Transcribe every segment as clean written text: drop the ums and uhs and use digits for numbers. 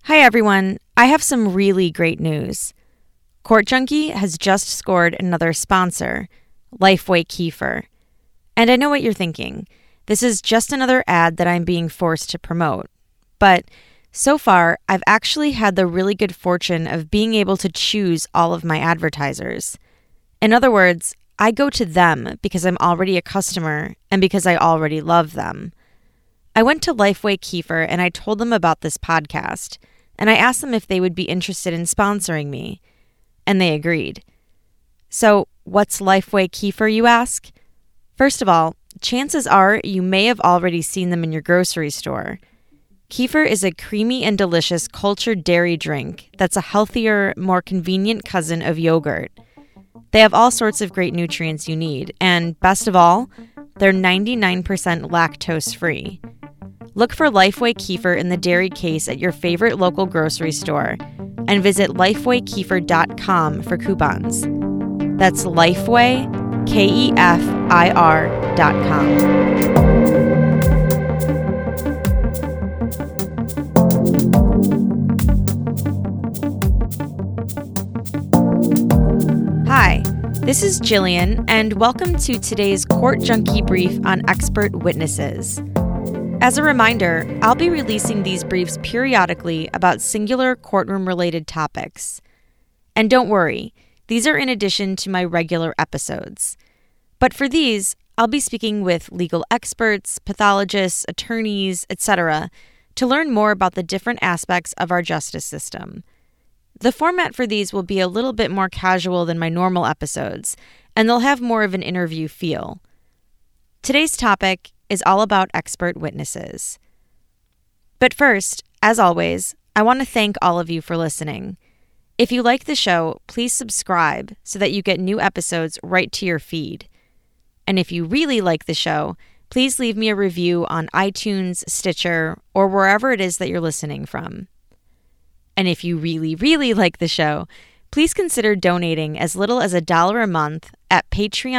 Hi everyone, I have some really great news. Court Junkie has just scored another sponsor, Lifeway Kefir. And I know what you're thinking. This is just another ad that I'm being forced to promote. But so far, I've actually had the really good fortune of being able to choose all of my advertisers. In other words, I go to them because I'm already a customer and because I already love them. I went to Lifeway Kefir and I told them about this podcast, and I asked them if they would be interested in sponsoring me, and they agreed. So, what's Lifeway Kefir, you ask? First of all, chances are you may have already seen them in your grocery store. Kefir is a creamy and delicious cultured dairy drink that's a healthier, more convenient cousin of yogurt. They have all sorts of great nutrients you need, and best of all, they're 99% lactose-free. Look for Lifeway Kefir in the dairy case at your favorite local grocery store and visit lifewaykefir.com for coupons. That's Lifeway, KEFIR.com. Hi, this is Jillian, and welcome to today's Court Junkie brief on expert witnesses. As a reminder, I'll be releasing these briefs periodically about singular courtroom-related topics. And don't worry, these are in addition to my regular episodes. But for these, I'll be speaking with legal experts, pathologists, attorneys, etc., to learn more about the different aspects of our justice system. The format for these will be a little bit more casual than my normal episodes, and they'll have more of an interview feel. Today's topic is all about expert witnesses. But first, as always, I want to thank all of you for listening. If you like the show, please subscribe so that you get new episodes right to your feed. And if you really like the show, please leave me a review on iTunes, Stitcher, or wherever it is that you're listening from. And if you really, really like the show, please consider donating as little as $1 a month at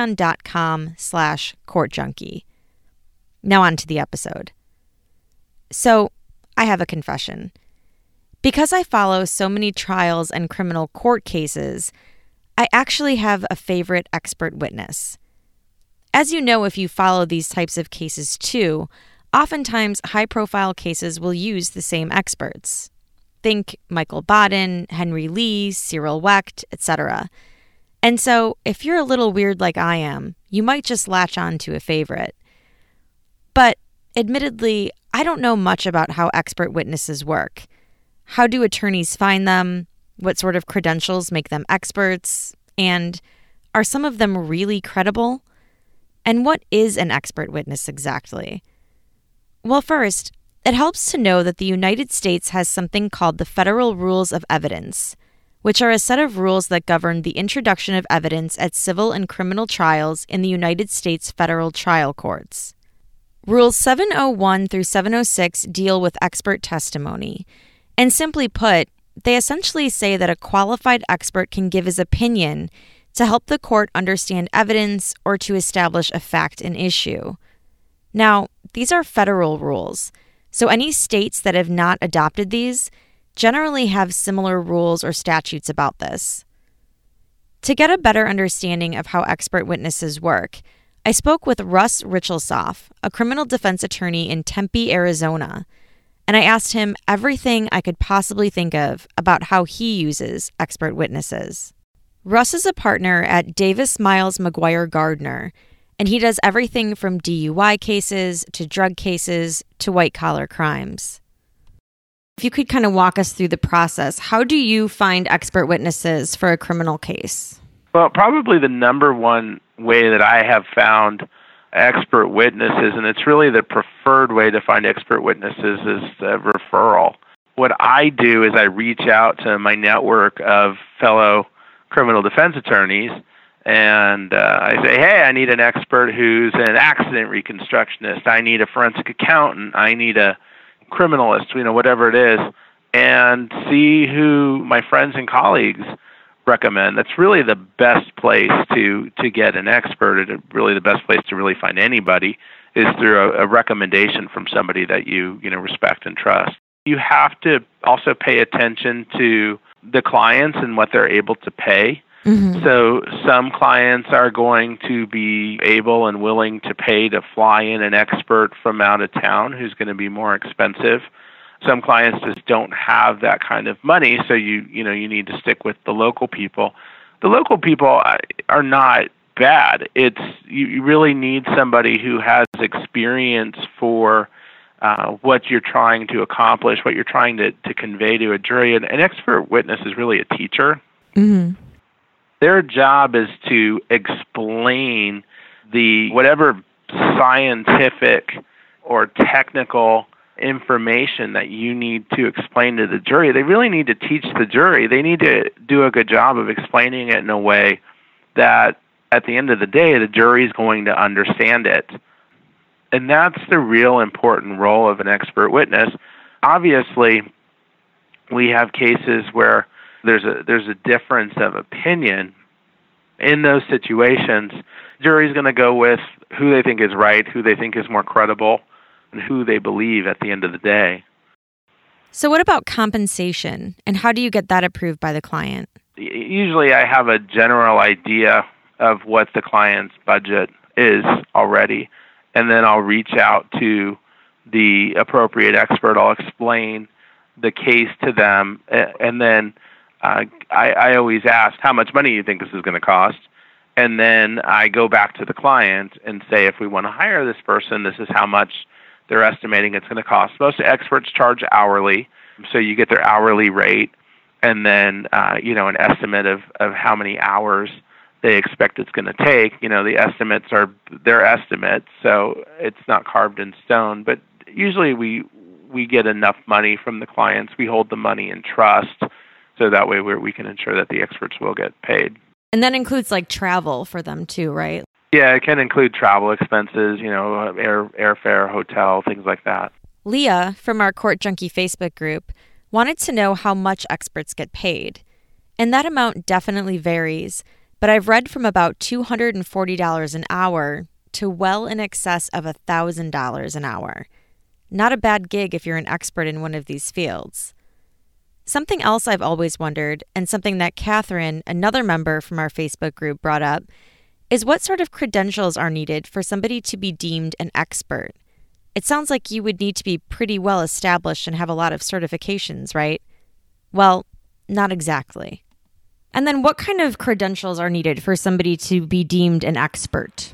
patreon.com/courtjunkie. Now on to the episode. So, I have a confession. Because I follow so many trials and criminal court cases, I actually have a favorite expert witness. As you know, if you follow these types of cases too, oftentimes high-profile cases will use the same experts. Think Michael Baden, Henry Lee, Cyril Wecht, etc. And so, if you're a little weird like I am, you might just latch on to a favorite. But, admittedly, I don't know much about how expert witnesses work. How do attorneys find them? What sort of credentials make them experts? And are some of them really credible? And what is an expert witness exactly? Well, first, it helps to know that the United States has something called the Federal Rules of Evidence, which are a set of rules that govern the introduction of evidence at civil and criminal trials in the United States federal trial courts. Rules 701 through 706 deal with expert testimony, and simply put, they essentially say that a qualified expert can give his opinion to help the court understand evidence or to establish a fact and issue. Now, these are federal rules, so any states that have not adopted these generally have similar rules or statutes about this. To get a better understanding of how expert witnesses work, I spoke with Russ Richelsoff, a criminal defense attorney in Tempe, Arizona, and I asked him everything I could possibly think of about how he uses expert witnesses. Russ is a partner at Davis Miles McGuire Gardner, and he does everything from DUI cases to drug cases to white-collar crimes. If you could kind of walk us through the process, how do you find expert witnesses for a criminal case? Well, probably the number one way that I have found expert witnesses, and it's really the preferred way to find expert witnesses, is referral. What I do is I reach out to my network of fellow criminal defense attorneys, and I say, hey, I need an expert who's an accident reconstructionist. I need a forensic accountant. I need a criminalist, whatever it is, and see who my friends and colleagues recommend. That's really the best place to get an expert, and really the best place to really find anybody is through a recommendation from somebody that you respect and trust. You have to also pay attention to the clients and what they're able to pay. Mm-hmm. So some clients are going to be able and willing to pay to fly in an expert from out of town who's going to be more expensive. Some clients just don't have that kind of money, so you need to stick with the local people. The local people are not bad. It's you really need somebody who has experience for what you're trying to accomplish, what you're trying to convey to a jury. An expert witness is really a teacher. Mm-hmm. Their job is to explain the whatever scientific or technical information that you need to explain to the jury. They really need to teach the jury. They need to do a good job of explaining it in a way that at the end of the day, the jury is going to understand it. And that's the real important role of an expert witness. Obviously, we have cases where there's a difference of opinion. In those situations, the jury's going to go with who they think is right, who they think is more credible, and who they believe at the end of the day. So what about compensation, and how do you get that approved by the client? Usually I have a general idea of what the client's budget is already, and then I'll reach out to the appropriate expert. I'll explain the case to them, and then I always ask, how much money do you think this is going to cost? And then I go back to the client and say, if we want to hire this person, this is how much they're estimating it's going to cost. Most experts charge hourly, so you get their hourly rate, and then an estimate of how many hours they expect it's going to take. The estimates are their estimates, so it's not carved in stone. But usually we get enough money from the clients. We hold the money in trust, so that way we can ensure that the experts will get paid. And that includes like travel for them too, right? Yeah, it can include travel expenses, airfare, hotel, things like that. Leah from our Court Junkie Facebook group wanted to know how much experts get paid. And that amount definitely varies, but I've read from about $240 an hour to well in excess of $1,000 an hour. Not a bad gig if you're an expert in one of these fields. Something else I've always wondered, and something that Catherine, another member from our Facebook group, brought up, is what sort of credentials are needed for somebody to be deemed an expert? It sounds like you would need to be pretty well established and have a lot of certifications, right? Well, not exactly. And then what kind of credentials are needed for somebody to be deemed an expert?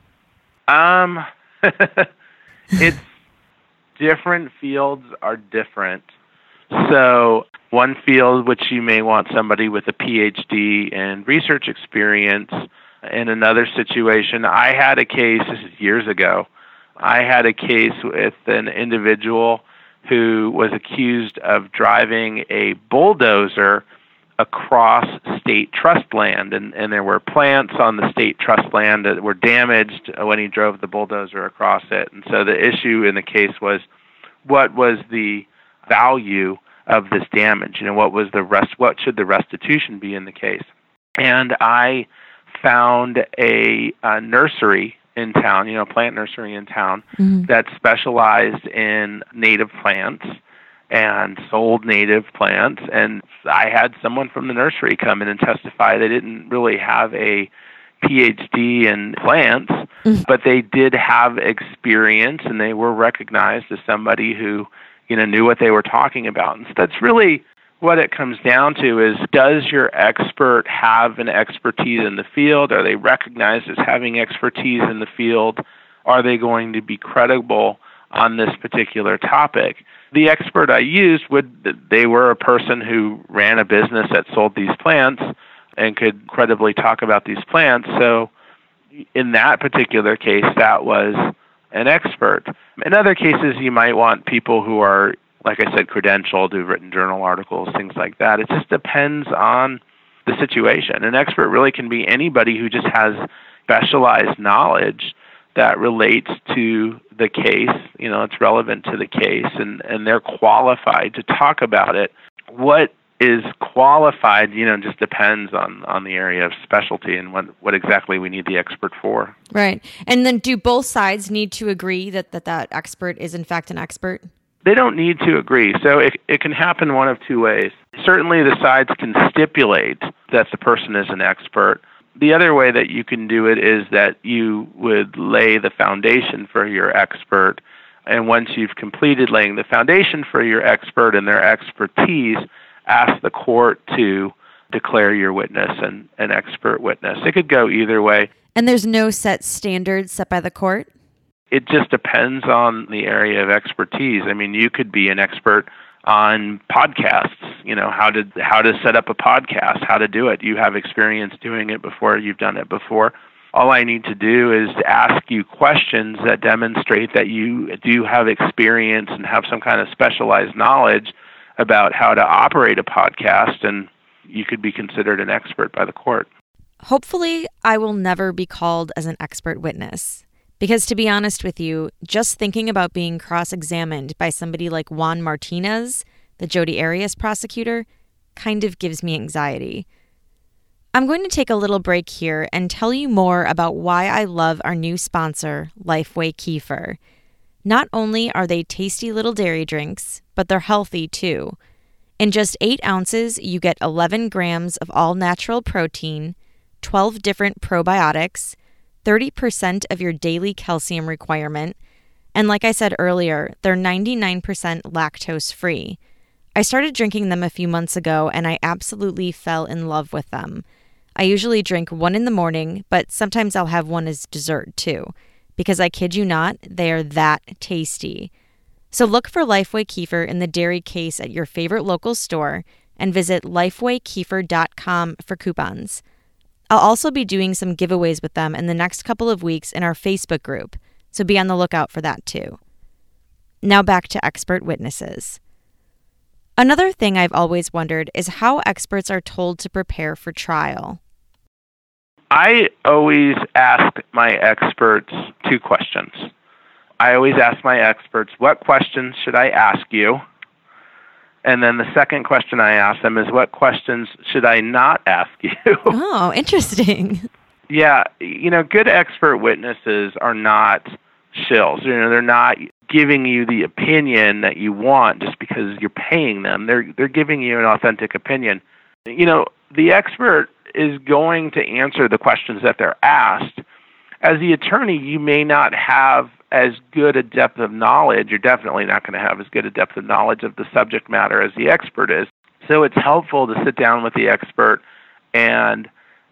It's different fields are different. So one field which you may want somebody with a PhD and research experience. In another situation, I had a case, this is years ago, I had a case with an individual who was accused of driving a bulldozer across state trust land, and there were plants on the state trust land that were damaged when he drove the bulldozer across it. And so the issue in the case was, what was the value of this damage? What should the restitution be in the case? And I found a nursery in town, a plant nursery in town, mm-hmm. that specialized in native plants and sold native plants. And I had someone from the nursery come in and testify. They didn't really have a PhD in plants, mm-hmm. but they did have experience, and they were recognized as somebody who, knew what they were talking about. And so that's really what it comes down to is, does your expert have an expertise in the field? Are they recognized as having expertise in the field? Are they going to be credible on this particular topic? The expert I used, they were a person who ran a business that sold these plants and could credibly talk about these plants. So in that particular case, that was an expert. In other cases, you might want people who are, like I said, credentialed, who've written journal articles, things like that. It just depends on the situation. An expert really can be anybody who just has specialized knowledge that relates to the case. It's relevant to the case, and they're qualified to talk about it. What is qualified, just depends on the area of specialty and what exactly we need the expert for. Right. And then do both sides need to agree that expert is in fact an expert? They don't need to agree. So it can happen one of two ways. Certainly the sides can stipulate that the person is an expert. The other way that you can do it is that you would lay the foundation for your expert, and once you've completed laying the foundation for your expert and their expertise, ask the court to declare your witness an expert witness. It could go either way. And there's no set standards set by the court? It just depends on the area of expertise. I mean, you could be an expert on podcasts, how to set up a podcast, how to do it. You have experience doing it before, you've done it before. All I need to do is ask you questions that demonstrate that you do have experience and have some kind of specialized knowledge about how to operate a podcast, and you could be considered an expert by the court. Hopefully, I will never be called as an expert witness. Because to be honest with you, just thinking about being cross-examined by somebody like Juan Martinez, the Jodi Arias prosecutor, kind of gives me anxiety. I'm going to take a little break here and tell you more about why I love our new sponsor, Lifeway Kefir. Not only are they tasty little dairy drinks, but they're healthy too. In just 8 ounces, you get 11 grams of all-natural protein, 12 different probiotics, 30% of your daily calcium requirement, and like I said earlier, they're 99% lactose-free. I started drinking them a few months ago, and I absolutely fell in love with them. I usually drink one in the morning, but sometimes I'll have one as dessert too, because I kid you not, they are that tasty. So look for Lifeway Kefir in the dairy case at your favorite local store and visit lifewaykefir.com for coupons. I'll also be doing some giveaways with them in the next couple of weeks in our Facebook group, so be on the lookout for that too. Now back to expert witnesses. Another thing I've always wondered is how experts are told to prepare for trial. I always ask my experts 2 questions. I always ask my experts, what questions should I ask you? And then the second question I ask them is, what questions should I not ask you? Oh, interesting. Yeah, good expert witnesses are not shills. They're not giving you the opinion that you want just because you're paying them. They're giving you an authentic opinion. The expert is going to answer the questions that they're asked. As the attorney, you may not have as good a depth of knowledge. You're definitely not going to have as good a depth of knowledge of the subject matter as the expert is. So it's helpful to sit down with the expert and,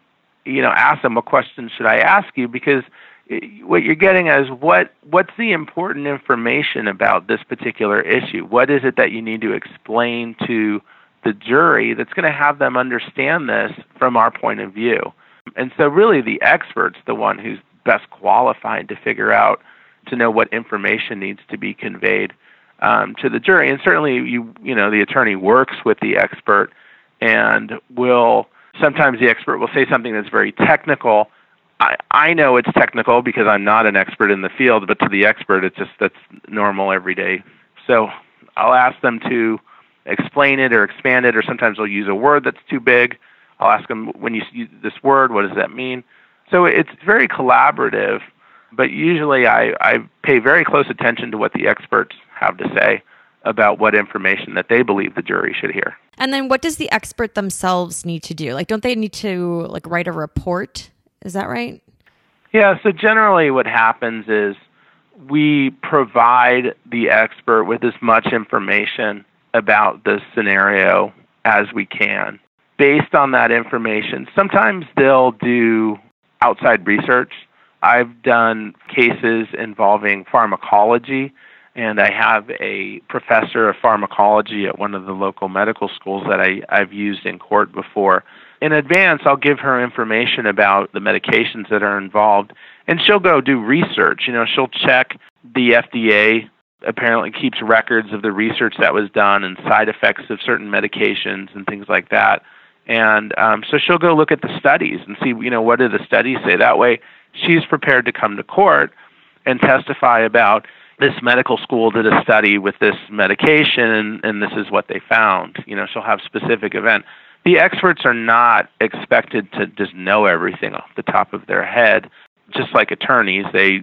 ask them, what questions should I ask you? Because what you're getting at is what's the important information about this particular issue? What is it that you need to explain to the jury that's going to have them understand this from our point of view? And so really the expert's the one who's best qualified to figure out, to know what information needs to be conveyed to the jury. And certainly the attorney works with the expert and sometimes the expert will say something that's very technical. I know it's technical because I'm not an expert in the field, but to the expert, that's normal every day. So I'll ask them to explain it or expand it, or sometimes they'll use a word that's too big. I'll ask them, when you use this word, what does that mean? So it's very collaborative, but usually I pay very close attention to what the experts have to say about what information that they believe the jury should hear. And then what does the expert themselves need to do? Don't they need to write a report? Is that right? Yeah, so generally what happens is we provide the expert with as much information about the scenario as we can. Based on that information, sometimes they'll do outside research. I've done cases involving pharmacology, and I have a professor of pharmacology at one of the local medical schools that I've used in court before. In advance, I'll give her information about the medications that are involved, and she'll go do research. She'll check the FDA apparently keeps records of the research that was done and side effects of certain medications and things like that. And so she'll go look at the studies and see, what do the studies say? That way, she's prepared to come to court and testify about this medical school did a study with this medication and this is what they found. She'll have specific event. The experts are not expected to just know everything off the top of their head. Just like attorneys, they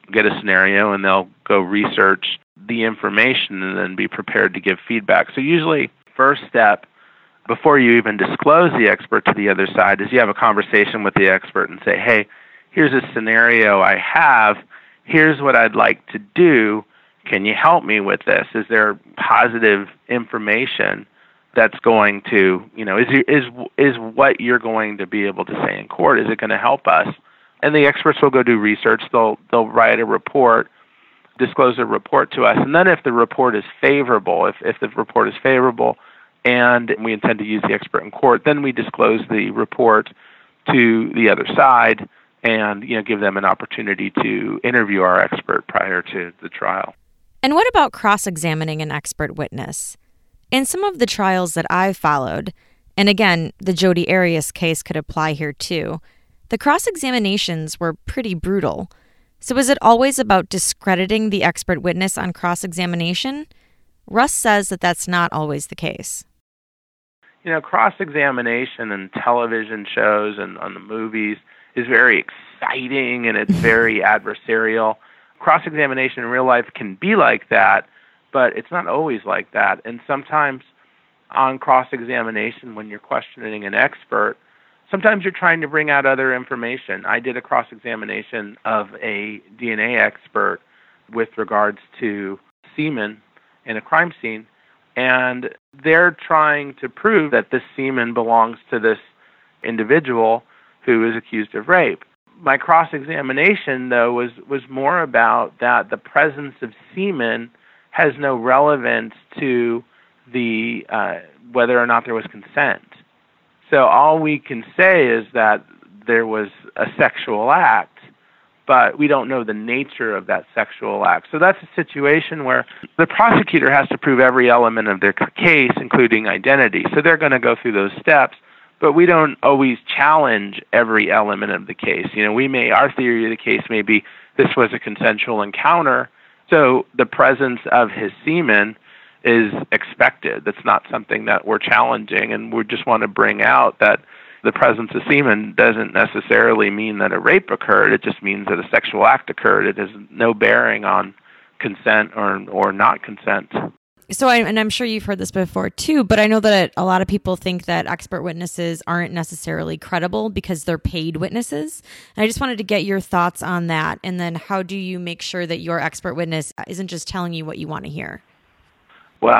get a scenario and they'll go research the information and then be prepared to give feedback. So usually, first step, before you even disclose the expert to the other side, is you have a conversation with the expert and say, hey, here's a scenario I have. Here's what I'd like to do. Can you help me with this? Is there positive information that's going to, is what you're going to be able to say in court, is it going to help us? And the experts will go do research. They'll write a report, disclose a report to us. And then if the report is favorable, if the report is favorable and we intend to use the expert in court, then we disclose the report to the other side and give them an opportunity to interview our expert prior to the trial. And what about cross-examining an expert witness? In some of the trials that I've followed, and again, the Jodi Arias case could apply here too, the cross-examinations were pretty brutal. So is it always about discrediting the expert witness on cross-examination? Russ says that that's not always the case. Cross-examination in television shows and on the movies is very exciting and it's very adversarial. Cross-examination in real life can be like that, but it's not always like that. And sometimes on cross-examination, when you're questioning an expert, sometimes you're trying to bring out other information. I did a cross-examination of a DNA expert with regards to semen in a crime scene, and they're trying to prove that this semen belongs to this individual who is accused of rape. My cross-examination, though, was more about that the presence of semen has no relevance to the whether or not there was consent. So all we can say is that there was a sexual act, but we don't know the nature of that sexual act. So that's a situation where the prosecutor has to prove every element of their case, including identity. So they're going to go through those steps, but we don't always challenge every element of the case. Our theory of the case may be this was a consensual encounter, so the presence of his semen is expected. That's not something that we're challenging, and we just want to bring out that the presence of semen doesn't necessarily mean that a rape occurred. It just means that a sexual act occurred. It has no bearing on consent or not consent. So, I'm sure you've heard this before too, but I know that a lot of people think that expert witnesses aren't necessarily credible because they're paid witnesses. And I just wanted to get your thoughts on that. And then how do you make sure that your expert witness isn't just telling you what you want to hear? Well,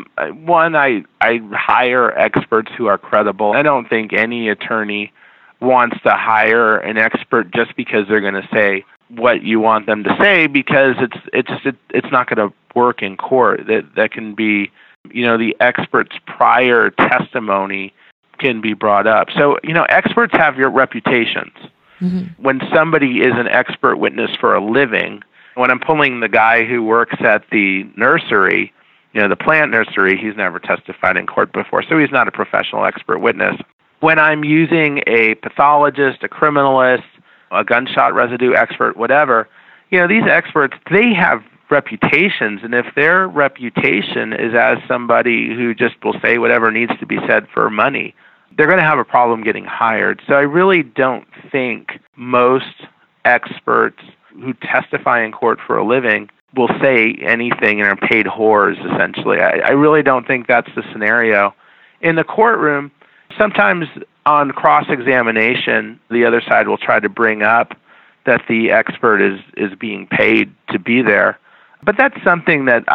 I hire experts who are credible. I don't think any attorney wants to hire an expert just because they're going to say what you want them to say, because it's not going to work in court. That can be, the expert's prior testimony can be brought up. So, experts have your reputations. Mm-hmm. When somebody is an expert witness for a living, when I'm pulling the guy who works at the nursery, the plant nursery, he's never testified in court before, so he's not a professional expert witness. When I'm using a pathologist, a criminalist, a gunshot residue expert, whatever, these experts, they have reputations, and if their reputation is as somebody who just will say whatever needs to be said for money, they're going to have a problem getting hired. So I really don't think most experts who testify in court for a living will say anything and are paid whores, essentially. I really don't think that's the scenario. In the courtroom, sometimes on cross-examination, the other side will try to bring up that the expert is being paid to be there. But that's something that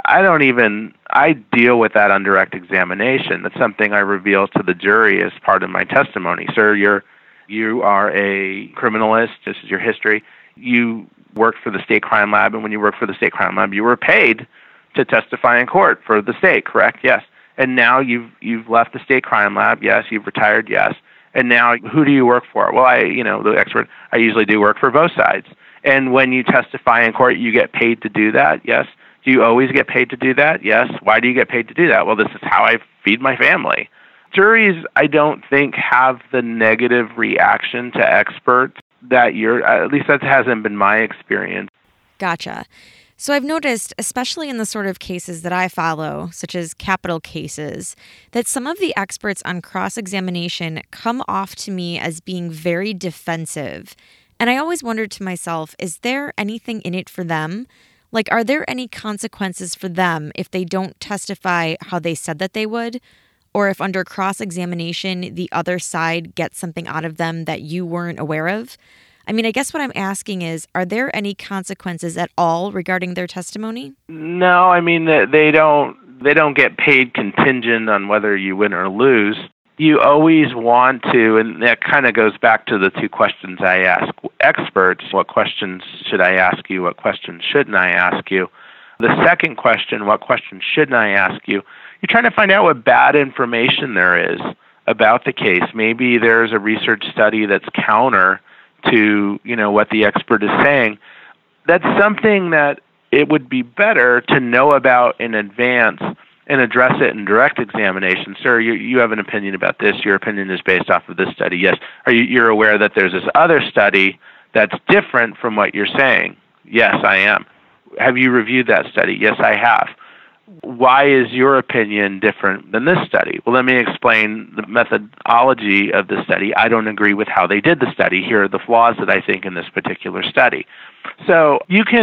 I deal with that on direct examination. That's something I reveal to the jury as part of my testimony. Sir, you are a criminalist. This is your history. You worked for the state crime lab, and when you worked for the state crime lab, you were paid to testify in court for the state, correct? Yes. And now you've left the state crime lab. Yes. You've retired. Yes. And now who do you work for? Well, the expert, I usually do work for both sides. And when you testify in court, you get paid to do that. Yes. Do you always get paid to do that? Yes. Why do you get paid to do that? Well, this is how I feed my family. Juries, I don't think, have the negative reaction to experts that at least that hasn't been my experience. Gotcha. So I've noticed, especially in the sort of cases that I follow, such as capital cases, that some of the experts on cross-examination come off to me as being very defensive And I always wondered to myself, is there anything in it for them? Like, are there any consequences for them if they don't testify how they said that they would? Or if under cross-examination, the other side gets something out of them that you weren't aware of? I mean, I guess what I'm asking is, are there any consequences at all regarding their testimony? No, I mean, they don't get paid contingent on whether you win or lose. You always want to, and that kind of goes back to the two questions I ask experts. What questions should I ask you? What questions shouldn't I ask you? The second question, what questions shouldn't I ask you? You're trying to find out what bad information there is about the case. Maybe there's a research study that's counter to, what the expert is saying. That's something that it would be better to know about in advance and address it in direct examination. Sir, you have an opinion about this. Your opinion is based off of this study. Yes. You're aware that there's this other study that's different from what you're saying? Yes, I am. Have you reviewed that study? Yes, I have. Why is your opinion different than this study? Well, let me explain the methodology of the study. I don't agree with how they did the study. Here are the flaws that I think in this particular study. So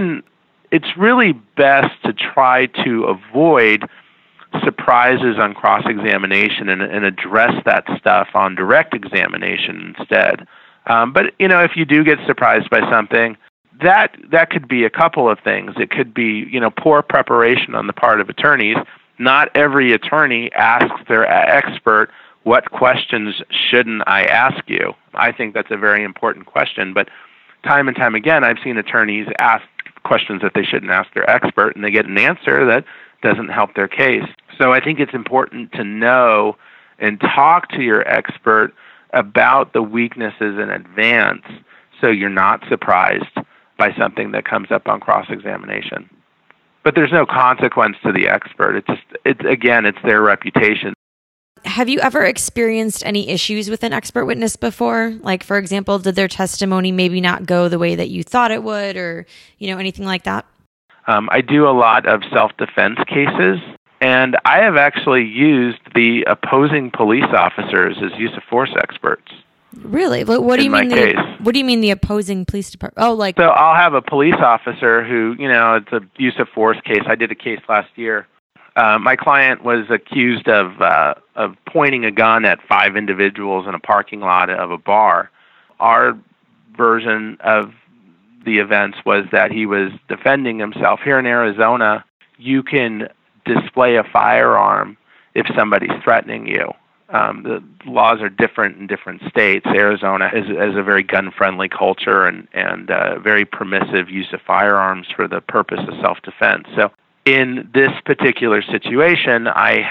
it's really best to try to avoid surprises on cross-examination and address that stuff on direct examination instead. But if you do get surprised by something, that could be a couple of things. It could be, poor preparation on the part of attorneys. Not every attorney asks their expert, what questions shouldn't I ask you? I think that's a very important question, but time and time again, I've seen attorneys ask questions that they shouldn't ask their expert, and they get an answer that doesn't help their case. So I think it's important to know and talk to your expert about the weaknesses in advance so you're not surprised by something that comes up on cross-examination. But there's no consequence to the expert. It's their reputation. Have you ever experienced any issues with an expert witness before? Like, for example, did their testimony maybe not go the way that you thought it would, or, anything like that? I do a lot of self-defense cases, and I have actually used the opposing police officers as use of force experts. Really? What do you mean? What do you mean the opposing police department? So I'll have a police officer who, it's a use of force case. I did a case last year. My client was accused of pointing a gun at 5 individuals in a parking lot of a bar. Our version of the events was that he was defending himself. Here in Arizona, you can display a firearm if somebody's threatening you. The laws are different in different states. Arizona is a very gun-friendly culture and very permissive use of firearms for the purpose of self-defense. So in this particular situation,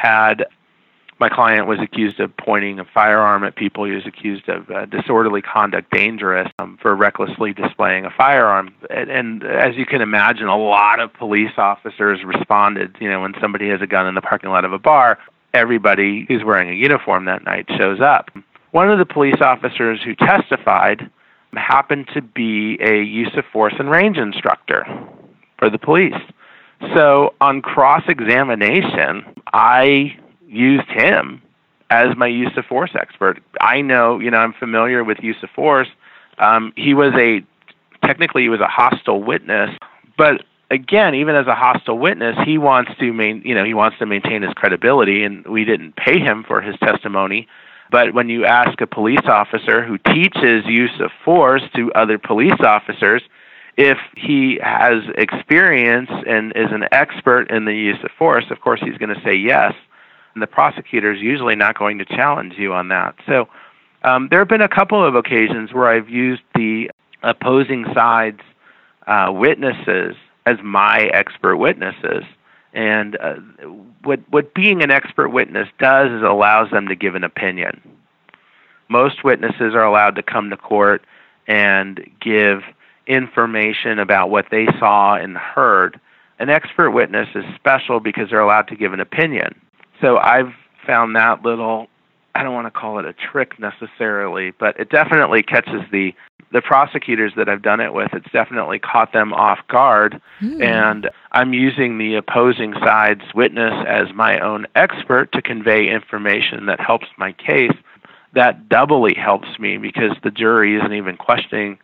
my client was accused of pointing a firearm at people. He was accused of disorderly conduct dangerous for recklessly displaying a firearm. And as you can imagine, a lot of police officers responded. When somebody has a gun in the parking lot of a bar, everybody who's wearing a uniform that night shows up. One of the police officers who testified happened to be a use of force and range instructor for the police. So on cross-examination, I used him as my use of force expert. I know, I'm familiar with use of force. He was technically he was a hostile witness, but again, even as a hostile witness, he wants to maintain his credibility, and we didn't pay him for his testimony. But when you ask a police officer who teaches use of force to other police officers, if he has experience and is an expert in the use of force, of course he's going to say yes. And the prosecutor is usually not going to challenge you on that. So there have been a couple of occasions where I've used the opposing side's witnesses as my expert witnesses. And what being an expert witness does is allows them to give an opinion. Most witnesses are allowed to come to court and give information about what they saw and heard. An expert witness is special because they're allowed to give an opinion. So I've found that little, I don't want to call it a trick necessarily, but it definitely catches the prosecutors that I've done it with. It's definitely caught them off guard, and I'm using the opposing side's witness as my own expert to convey information that helps my case. That doubly helps me because the jury isn't even questioning,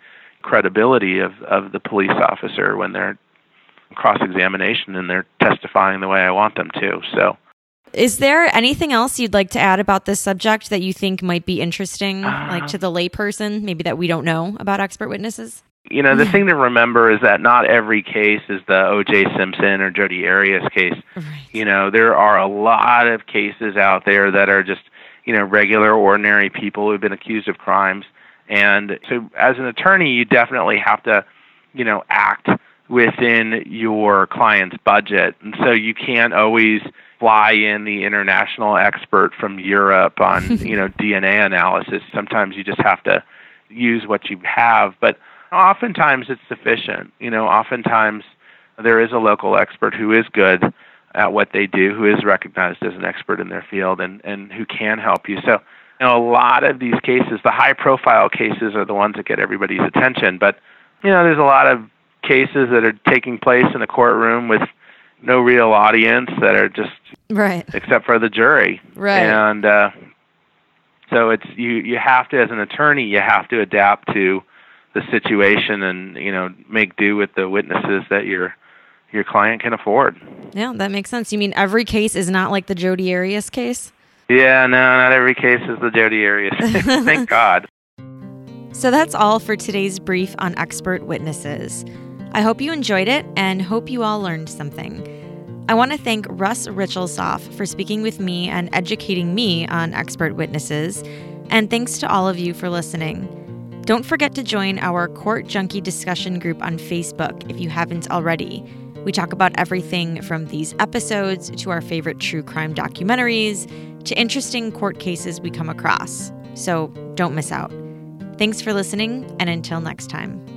credibility of the police officer when they're cross-examination and they're testifying the way I want them to. So, is there anything else you'd like to add about this subject that you think might be interesting, like to the layperson, maybe that we don't know about expert witnesses? The thing to remember is that not every case is the O.J. Simpson or Jodi Arias case. Right. There are a lot of cases out there that are just, regular, ordinary people who've been accused of crimes. And so as an attorney, you definitely have to, act within your client's budget. And so you can't always fly in the international expert from Europe on, DNA analysis. Sometimes you just have to use what you have. But oftentimes it's sufficient. Oftentimes there is a local expert who is good at what they do, who is recognized as an expert in their field and who can help you. So, a lot of these cases, the high-profile cases are the ones that get everybody's attention. But, there's a lot of cases that are taking place in a courtroom with no real audience that are just, right, except for the jury. Right. And so it's you have to, as an attorney, you have to adapt to the situation and, make do with the witnesses that your client can afford. Yeah, that makes sense. You mean every case is not like the Jodi Arias case? Yeah, no, not every case is the Jodi Arias. Thank God. So that's all for today's brief on expert witnesses. I hope you enjoyed it and hope you all learned something. I want to thank Russ Richelsoff for speaking with me and educating me on expert witnesses. And thanks to all of you for listening. Don't forget to join our Court Junkie discussion group on Facebook if you haven't already. We talk about everything from these episodes to our favorite true crime documentaries to interesting court cases we come across. So don't miss out. Thanks for listening, and until next time.